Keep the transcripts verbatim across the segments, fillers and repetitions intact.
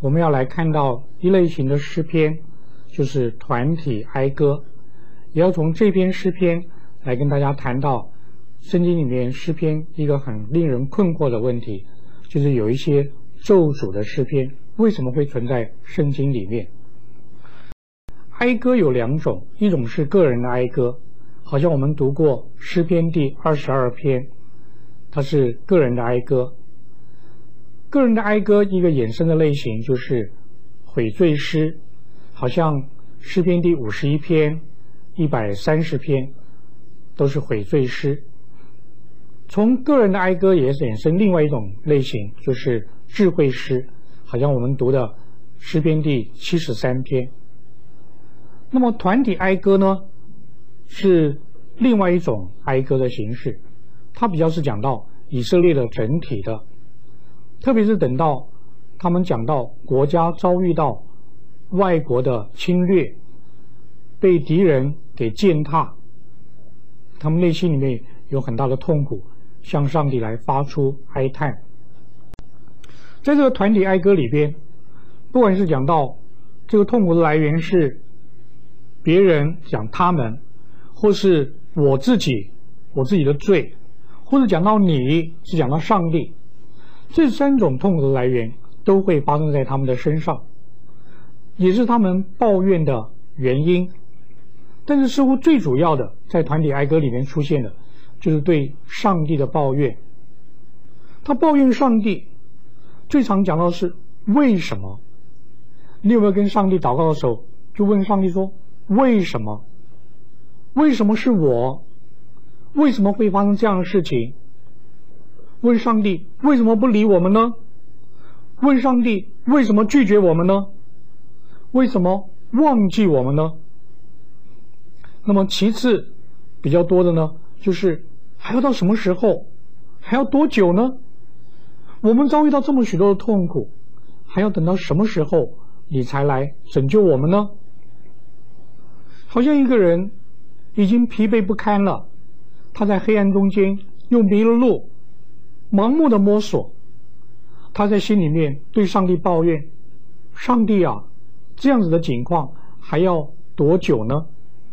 我们要来看到一类型的诗篇，就是团体哀歌，也要从这篇诗篇来跟大家谈到圣经里面诗篇一个很令人困惑的问题，就是有一些咒诅的诗篇为什么会存在圣经里面。哀歌有两种，一种是个人的哀歌，好像我们读过诗篇第二十二篇，它是个人的哀歌。个人的哀歌一个衍生的类型就是悔罪诗，好像诗篇第五十一篇、一百三十篇都是悔罪诗。从个人的哀歌也衍生另外一种类型，就是智慧诗，好像我们读的诗篇第七十三篇。那么团体哀歌呢，是另外一种哀歌的形式，它比较是讲到以色列的整体的，特别是等到他们讲到国家遭遇到外国的侵略，被敌人给践踏，他们内心里面有很大的痛苦，向上帝来发出哀叹。在这个团体哀歌里边，不管是讲到这个痛苦的来源是别人讲他们，或是我自己我自己的罪，或者讲到你是讲到上帝，这三种痛苦的来源都会发生在他们的身上，也是他们抱怨的原因。但是似乎最主要的在团体哀歌里面出现的就是对上帝的抱怨。他抱怨上帝最常讲到的是为什么。你有没有跟上帝祷告的时候就问上帝说为什么？为什么是我？为什么会发生这样的事情？问上帝为什么不理我们呢？问上帝为什么拒绝我们呢？为什么忘记我们呢？那么其次比较多的呢，就是还要到什么时候？还要多久呢？我们遭遇到这么许多的痛苦，还要等到什么时候你才来拯救我们呢？好像一个人已经疲惫不堪了，他在黑暗中间又迷了路，盲目的摸索，他在心里面对上帝抱怨，上帝啊，这样子的情况还要多久呢？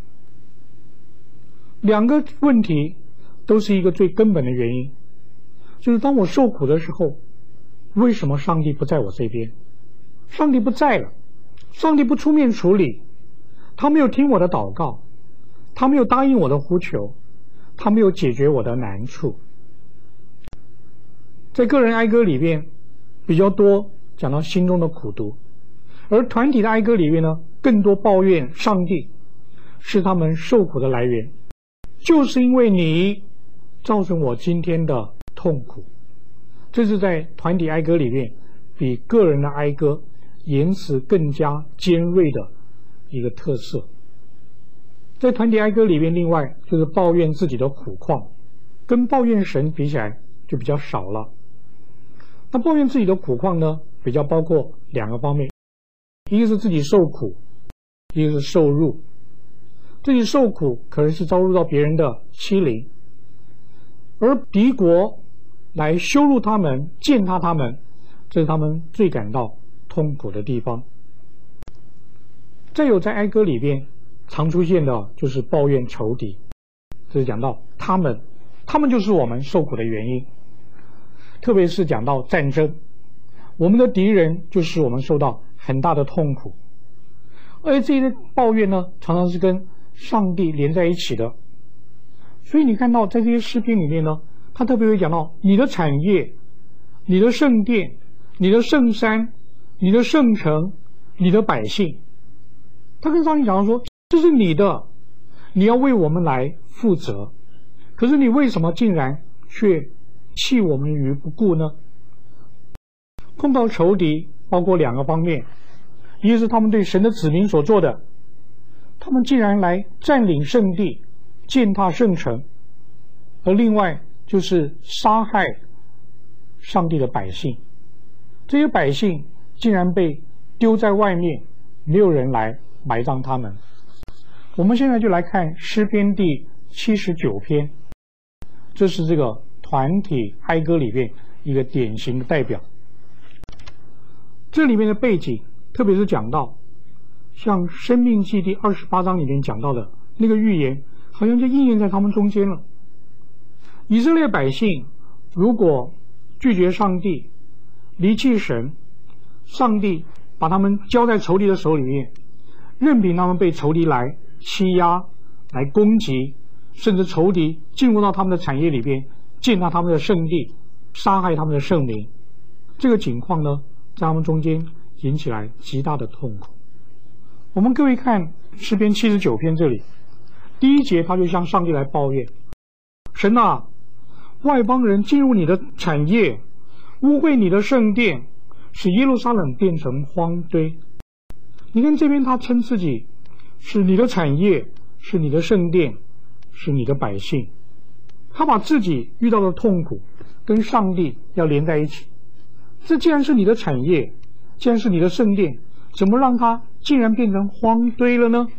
两个问题都是一个最根本的原因，就是当我受苦的时候，为什么上帝不在我这边？上帝不在了，上帝不出面处理，他没有听我的祷告，他没有答应我的呼求，他没有解决我的难处。在个人哀歌里面比较多讲到心中的苦毒，而团体的哀歌里面呢，更多抱怨上帝是他们受苦的来源，就是因为你造成我今天的痛苦。这是在团体哀歌里面比个人的哀歌言辞更加尖锐的一个特色。在团体哀歌里面，另外就是抱怨自己的苦况，跟抱怨神比起来就比较少了。那抱怨自己的苦况呢，比较包括两个方面，一个是自己受苦，一个是受辱。自己受苦可能是遭入到别人的欺凌，而敌国来羞辱他们、践踏他们，这是他们最感到痛苦的地方。再有在哀歌里边常出现的就是抱怨仇敌，这是讲到他们他们就是我们受苦的原因。特别是讲到战争，我们的敌人就是我们受到很大的痛苦，而这些抱怨呢，常常是跟上帝连在一起的。所以你看到在这些诗篇里面呢，他特别会讲到你的产业、你的圣殿、你的圣山、你的圣城、你的百姓，他跟上帝讲说这是你的，你要为我们来负责，可是你为什么竟然却弃我们于不顾呢？碰到仇敌包括两个方面，一个是他们对神的子民所做的，他们竟然来占领圣地、践踏圣城，而另外就是杀害上帝的百姓，这些百姓竟然被丢在外面，没有人来埋葬他们。我们现在就来看诗篇第七十九篇，这是这个团体哀歌里边一个典型的代表。 这里面的背景，特别是讲到像《申命记》第二十八章里面讲到的那个预言，好像就应验在他们中间了。以色列百姓如果拒绝上帝，离弃神，上帝把他们交在仇敌的手里面，任凭他们被仇敌来欺压、来攻击，甚至仇敌进入到他们的产业里边，践踏他们的圣地，杀害他们的圣民。这个情况呢，在他们中间引起来极大的痛苦。我们各位看诗篇七十九篇这里，第一节他就向上帝来抱怨：神啊，外邦人进入你的产业，污秽你的圣殿，使耶路撒冷变成荒堆。你看这边他称自己是你的产业，是你的圣殿，是你的百姓。他把自己遇到的痛苦跟上帝要连在一起。这既然是你的产业，既然是你的圣殿，怎么让它竟然变成荒堆了呢？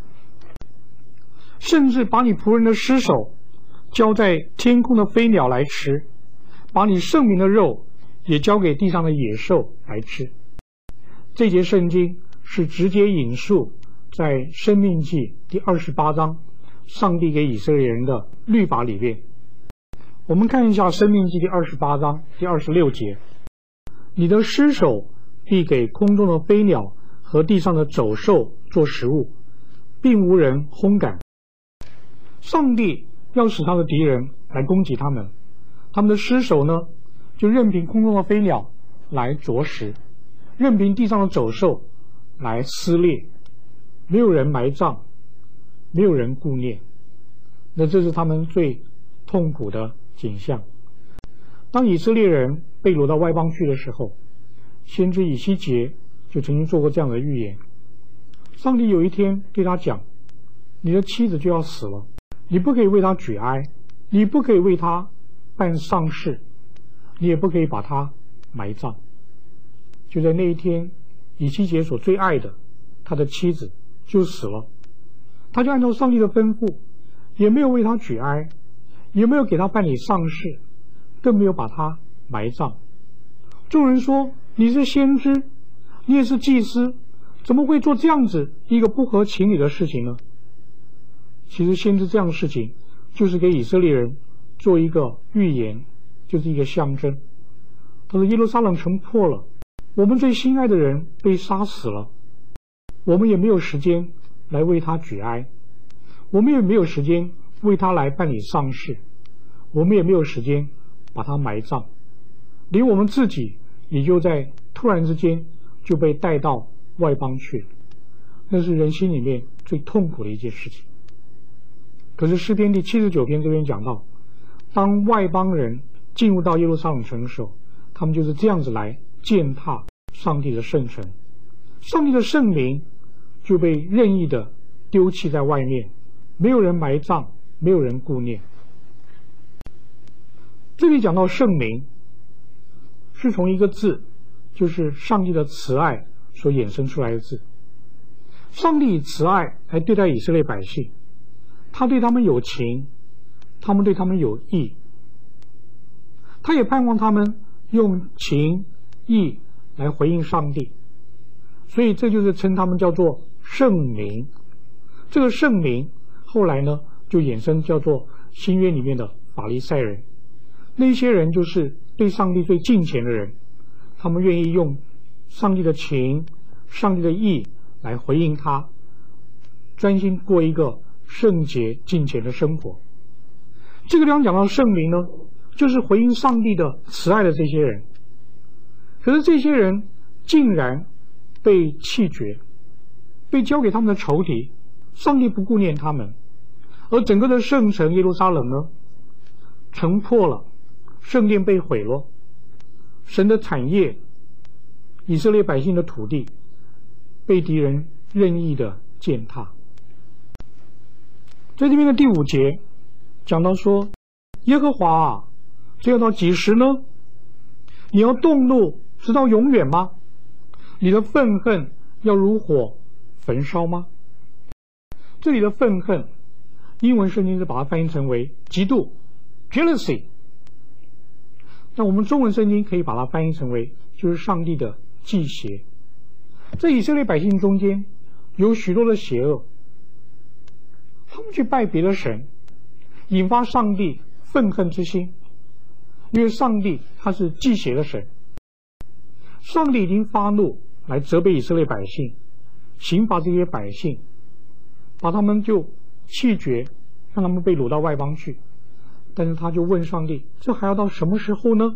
甚至把你仆人的尸首交在天空的飞鸟来吃，把你圣民的肉也交给地上的野兽来吃。这节圣经是直接引述在申命记第二十八章上帝给以色列人的律法里面。我们看一下申命记第二十八章第二十六节：你的尸首必给空中的飞鸟和地上的走兽做食物，并无人烘干。上帝要使他的敌人来攻击他们，他们的尸首呢，就任凭空中的飞鸟来啄食，任凭地上的走兽来撕裂，没有人埋葬，没有人顾念。那这是他们最痛苦的景象。当以色列人被掳到外邦去的时候，先知以西结就曾经做过这样的预言：上帝有一天对他讲，你的妻子就要死了，你不可以为她举哀，你不可以为她办丧事，你也不可以把她埋葬。就在那一天，以西结所最爱的他的妻子就死了，他就按照上帝的吩咐，也没有为他举哀，也没有给他办理丧事，更没有把他埋葬。众人说，你是先知，你也是祭司，怎么会做这样子一个不合情理的事情呢？其实先知这样的事情就是给以色列人做一个预言，就是一个象征。他说耶路撒冷城破了，我们最心爱的人被杀死了，我们也没有时间来为他举哀，我们也没有时间为他来办理丧事，我们也没有时间把他埋葬，连我们自己也就在突然之间就被带到外邦去了。那是人心里面最痛苦的一件事情。可是诗篇第七十九篇这边讲到，当外邦人进入到耶路撒冷城的时候，他们就是这样子来践踏上帝的圣城，上帝的圣名就被任意的丢弃在外面，没有人埋葬，没有人顾念。这里讲到圣名，是从一个字，就是上帝的慈爱所衍生出来的字。上帝以慈爱来对待以色列百姓，他对他们有情，他们对他们有义，他也盼望他们用情义来回应上帝，所以这就是称他们叫做圣民。这个圣民后来呢就衍生叫做新约里面的法利赛人。那些人就是对上帝最敬虔的人，他们愿意用上帝的情、上帝的义来回应他，专心过一个圣洁敬虔的生活。这个地方讲到圣民呢，就是回应上帝的慈爱的这些人。可是这些人竟然被弃绝，被交给他们的仇敌，上帝不顾念他们，而整个的圣城耶路撒冷呢，城破了，圣殿被毁了，神的产业，以色列百姓的土地被敌人任意的践踏。在这边的第五节讲到说，耶和华啊，这要到几时呢？你要动怒直到永远吗？你的愤恨要如火焚烧吗？这里的愤恨，英文圣经是把它翻译成为嫉妒 jealousy， 那我们中文圣经可以把它翻译成为就是上帝的忌邪。在以色列百姓中间有许多的邪恶，他们去拜别的神，引发上帝愤恨之心，因为上帝他是忌邪的神。上帝已经发怒来责备以色列百姓，刑罚这些百姓，把他们就弃绝，让他们被掳到外邦去。但是他就问上帝，这还要到什么时候呢？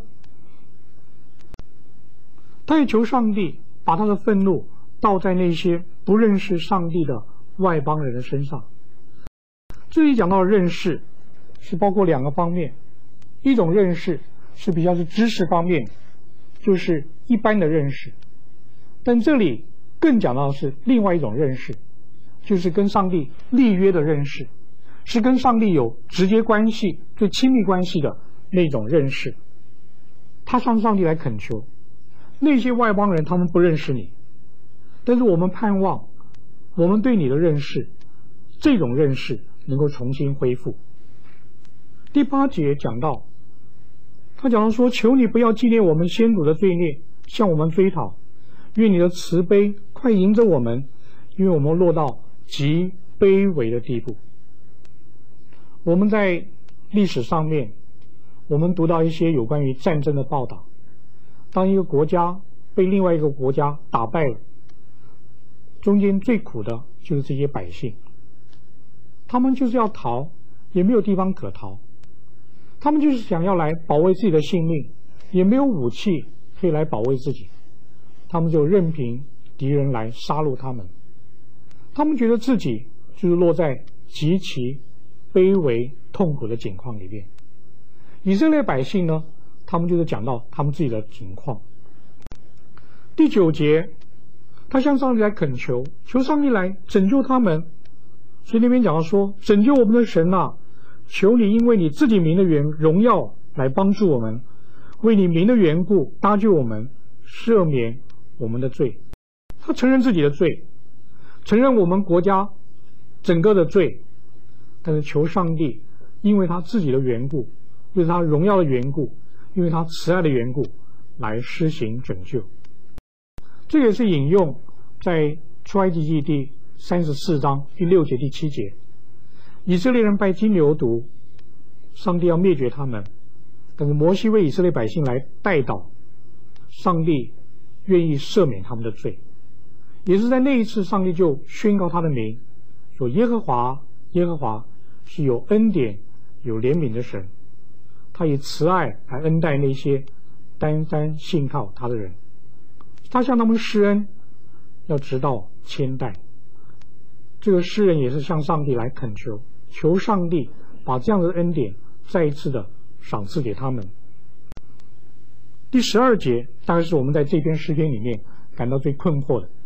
他也求上帝把他的愤怒倒在那些不认识上帝的外邦人的身上。这里讲到的认识是包括两个方面，一种认识是比较是知识方面，就是一般的认识，但这里更讲到的是另外一种认识，就是跟上帝立约的认识，是跟上帝有直接关系、最亲密关系的那种认识。他向上帝来恳求，那些外邦人他们不认识你，但是我们盼望我们对你的认识，这种认识能够重新恢复。第八节讲到，他讲到说，求你不要纪念我们先祖的罪孽，向我们追讨，愿你的慈悲快迎着我们，因为我们落到极卑微的地步。我们在历史上面，我们读到一些有关于战争的报道，当一个国家被另外一个国家打败了，中间最苦的就是这些百姓，他们就是要逃，也没有地方可逃，他们就是想要来保卫自己的性命，也没有武器可以来保卫自己，他们就任凭敌人来杀戮他们。他们觉得自己就是落在极其卑微痛苦的境况里面。以色列百姓呢，他们就是讲到他们自己的情况。第九节，他向上帝来恳求，求上帝来拯救他们。所以那边讲到说，拯救我们的神啊，求你因为你自己名的缘荣耀来帮助我们，为你名的缘故搭救我们，赦免我们的罪。他承认自己的罪，承认我们国家整个的罪，但是求上帝因为他自己的缘故，因为他荣耀的缘故，因为他慈爱的缘故来施行拯救。这也是引用在出埃及记第三十四章第六节第七节，以色列人拜金牛犊，上帝要灭绝他们，但是摩西为以色列百姓来代祷，上帝愿意赦免他们的罪。也是在那一次，上帝就宣告他的名，说耶和华耶和华是有恩典有怜悯的神，他以慈爱来恩待那些单单信靠他的人，他向他们施恩，要直到千代。这个诗人也是向上帝来恳求，求上帝把这样的恩典再一次的赏赐给他们。第十二节大概是我们在这篇诗篇里面感到最困惑的。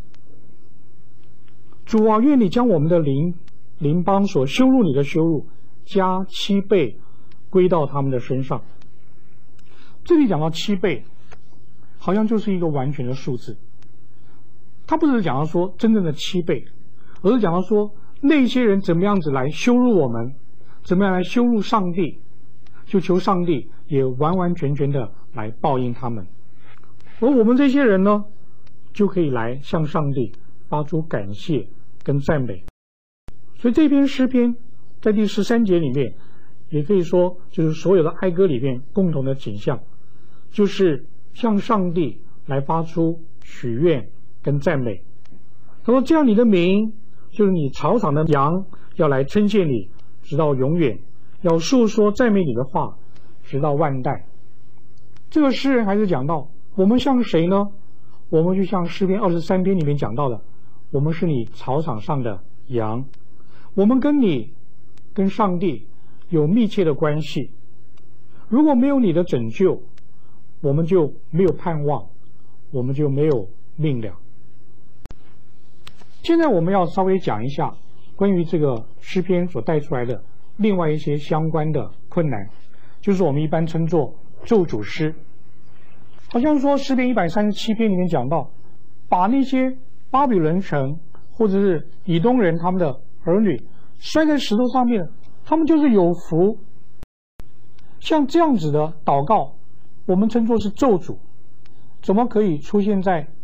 主啊，愿你将我们的邻邻邦所羞辱你的羞辱加七倍归到他们的身上。这里讲到七倍，好像就是一个完全的数字，他不是讲到说真正的七倍，而是讲到说那些人怎么样子来羞辱我们，怎么样来羞辱上帝，就求上帝也完完全全的来报应他们。而我们这些人呢，就可以来向上帝发出感谢跟赞美。所以这篇诗篇在第十三节里面，也可以说就是所有的哀歌里面共同的景象，就是向上帝来发出许愿跟赞美。他说这样你的名，就是你草场的羊，要来称谢你直到永远，要述说赞美你的话直到万代。这个诗人还是讲到我们像谁呢？我们就像诗篇二十三篇里面讲到的，我们是你草场上的羊，我们跟你跟上帝有密切的关系。如果没有你的拯救，我们就没有盼望，我们就没有命了。现在我们要稍微讲一下关于这个诗篇所带出来的另外一些相关的困难，就是我们一般称作咒诅诗。好像说诗篇一百三十七篇里面讲到，把那些巴比伦城或者是以东人他们的儿女摔在石头上面，他们就是有福。像这样子的祷告，我们称作是咒诅，怎么可以出现在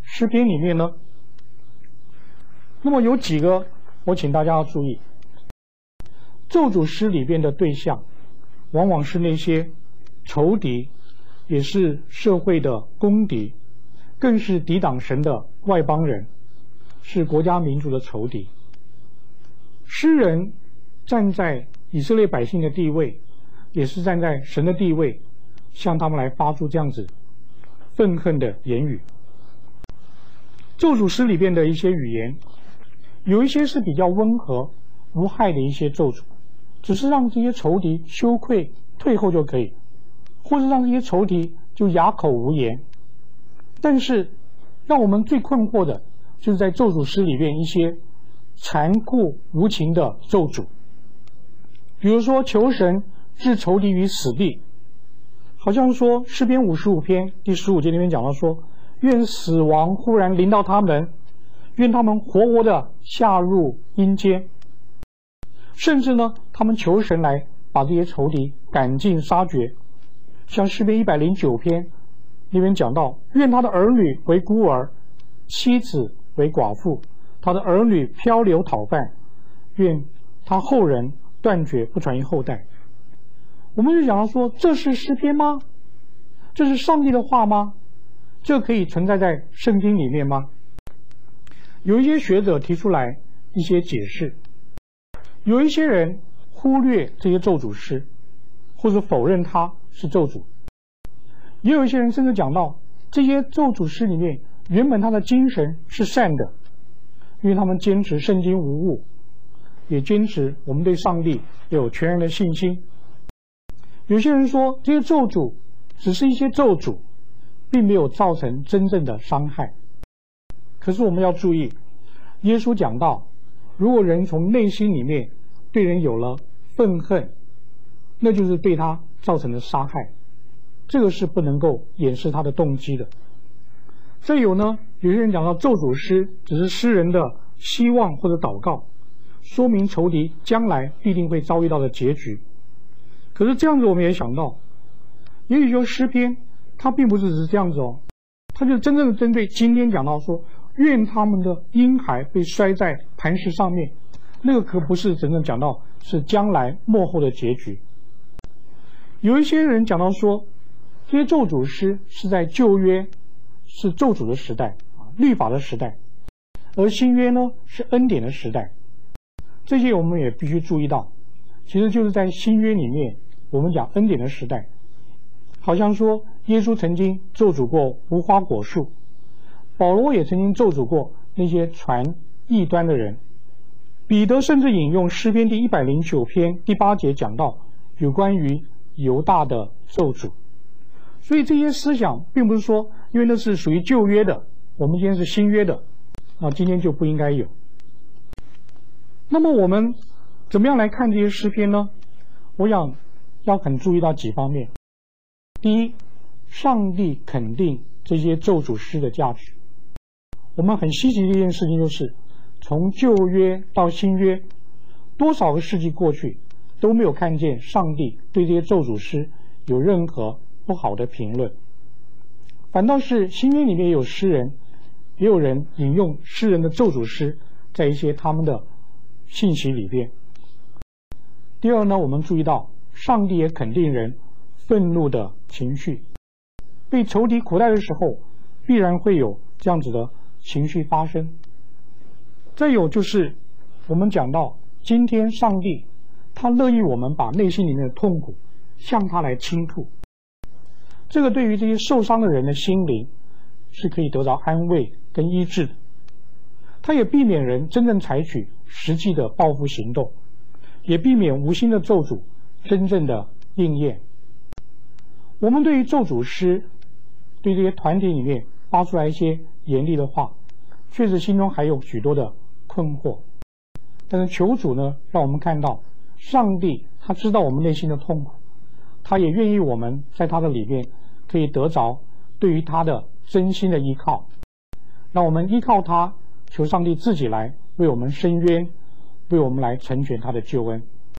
诗篇里面呢，那么有几个我请大家要注意，咒诅诗里边的对象，往往是那些仇敌，也是社会的公敌，更是抵挡神的外邦人，是国家民族的仇敌。诗人站在以色列百姓的地位，也是站在神的地位，向他们来发出这样子愤恨的言语。咒诅诗里边的一些语言，有一些是比较温和无害的一些咒诅，只是让这些仇敌羞愧退后就可以，或是让这些仇敌就哑口无言。但是让我们最困惑的就是在咒诅诗里边一些残酷无情的咒诅，比如说求神置仇敌于死地，好像说诗篇五十五篇第十五节里面讲到说，愿死亡忽然临到他们，愿他们活活的下入阴间。甚至呢，他们求神来把这些仇敌赶尽杀绝。像诗篇一百零九篇里面讲到，愿他的儿女为孤儿，妻子为寡妇，他的儿女漂流讨饭，愿他后人断绝不传于后代。我们就讲到说，这是诗篇吗？这是上帝的话吗？这可以存在在圣经里面吗？有一些学者提出来一些解释，有一些人忽略这些咒诅诗，或者否认它是咒诅，也有一些人甚至讲到这些咒诅诗里面原本它的精神是善的，因为他们坚持圣经无误，也坚持我们对上帝有全然的信心。有些人说这些咒诅只是一些咒诅，并没有造成真正的伤害。可是我们要注意，耶稣讲到，如果人从内心里面对人有了愤恨，那就是对他造成的杀害，这个是不能够掩饰他的动机的。再有呢，有些人讲到咒诅诗只是诗人的希望或者祷告，说明仇敌将来必定会遭遇到的结局。可是这样子我们也想到，也许说诗篇它并不是只是这样子哦，它就真正的针对今天讲到说，愿他们的婴孩被摔在磐石上面，那个可不是真正讲到是将来末后的结局。有一些人讲到说，这些咒诅诗是在旧约是咒诅的时代啊，律法的时代，而新约呢是恩典的时代。这些我们也必须注意到，其实就是在新约里面，我们讲恩典的时代，好像说耶稣曾经咒诅过无花果树，保罗也曾经咒诅过那些传异端的人，彼得甚至引用诗篇第一百零九篇第八节讲到有关于犹大的咒诅。所以这些思想并不是说因为那是属于旧约的，我们今天是新约的，那今天就不应该有。那么我们怎么样来看这些诗篇呢？我想要很注意到几方面。第一，上帝肯定这些咒诅诗的价值。我们很稀奇的一件事情就是，从旧约到新约，多少个世纪过去，都没有看见上帝对这些咒诅诗有任何不好的评论。反倒是新约里面也有诗人，也有人引用诗人的咒诅诗在一些他们的信息里边。第二呢，我们注意到上帝也肯定人愤怒的情绪，被仇敌苦待的时候必然会有这样子的情绪发生。再有就是我们讲到今天上帝他乐意我们把内心里面的痛苦向他来倾吐，这个对于这些受伤的人的心灵是可以得到安慰跟医治的。他也避免人真正采取实际的报复行动，也避免无心的咒诅真正的应验。我们对于咒诅诗，对这些团体里面发出来一些严厉的话，确实心中还有许多的困惑。但是求主呢，让我们看到上帝他知道我们内心的痛苦，他也愿意我们在他的里面可以得着对于他的真心的依靠，让我们依靠他，求上帝自己来为我们伸冤，为我们来成全他的救恩。